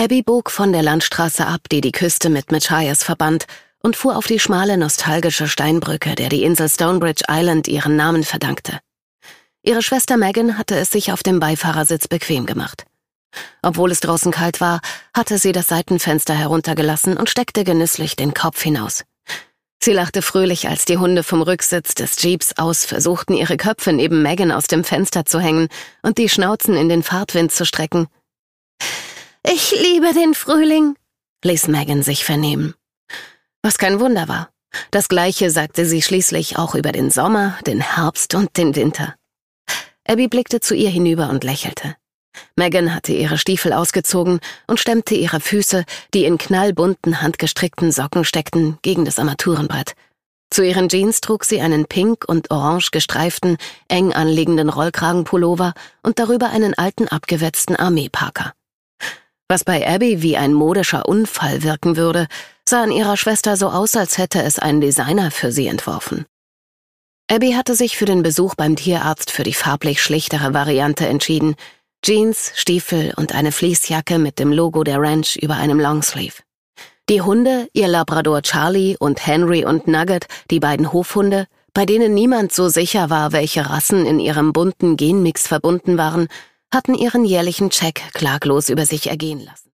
Abby bog von der Landstraße ab, die die Küste mit Machias verband, und fuhr auf die schmale, nostalgische Steinbrücke, der die Insel Stonebridge Island ihren Namen verdankte. Ihre Schwester Megan hatte es sich auf dem Beifahrersitz bequem gemacht. Obwohl es draußen kalt war, hatte sie das Seitenfenster heruntergelassen und steckte genüsslich den Kopf hinaus. Sie lachte fröhlich, als die Hunde vom Rücksitz des Jeeps aus versuchten, ihre Köpfe neben Megan aus dem Fenster zu hängen und die Schnauzen in den Fahrtwind zu strecken. »Ich liebe den Frühling«, ließ Megan sich vernehmen. Was kein Wunder war. Das Gleiche sagte sie schließlich auch über den Sommer, den Herbst und den Winter. Abby blickte zu ihr hinüber und lächelte. Megan hatte ihre Stiefel ausgezogen und stemmte ihre Füße, die in knallbunten, handgestrickten Socken steckten, gegen das Armaturenbrett. Zu ihren Jeans trug sie einen pink und orange gestreiften, eng anliegenden Rollkragenpullover und darüber einen alten, abgewetzten Armeeparker. Was bei Abby wie ein modischer Unfall wirken würde, sah an ihrer Schwester so aus, als hätte es ein Designer für sie entworfen. Abby hatte sich für den Besuch beim Tierarzt für die farblich schlichtere Variante entschieden: Jeans, Stiefel und eine Fleecejacke mit dem Logo der Ranch über einem Longsleeve. Die Hunde, ihr Labrador Charlie und Henry und Nugget, die beiden Hofhunde, bei denen niemand so sicher war, welche Rassen in ihrem bunten Genmix verbunden waren, hatten ihren jährlichen Check klaglos über sich ergehen lassen.